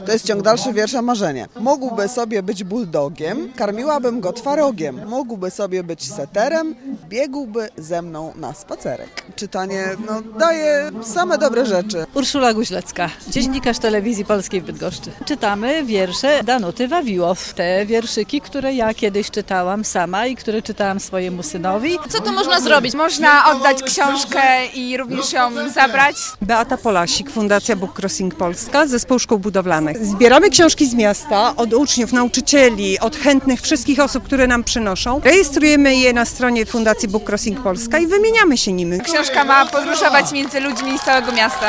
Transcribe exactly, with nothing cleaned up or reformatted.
To jest ciąg dalszy wiersza Marzenie. Mógłby sobie być bulldogiem, karmiłabym go twarogiem. Mógłby sobie być seterem, biegłby ze mną na spacerek. Czytanie no, daje same dobre rzeczy. Urszula Guźlecka, dziennikarz Telewizji Polskiej w Bydgoszczy. Czytamy wiersze Danuty Wawiłow. Te wierszyki, które ja kiedyś czytałam sama i które czytałam swojemu synowi. Co tu można zrobić? Można oddać książkę i również ją zabrać. Beata Polasik, Fundacja Book Crossing Polska, Zespół Szkół Budowlanych. Zbieramy książki z miasta od uczniów, nauczycieli, od chętnych wszystkich osób, które nam przynoszą. Rejestrujemy je na stronie Fundacji Book Crossing Polska i wymieniamy się nimi. Książka ma podróżować między ludźmi z całego miasta.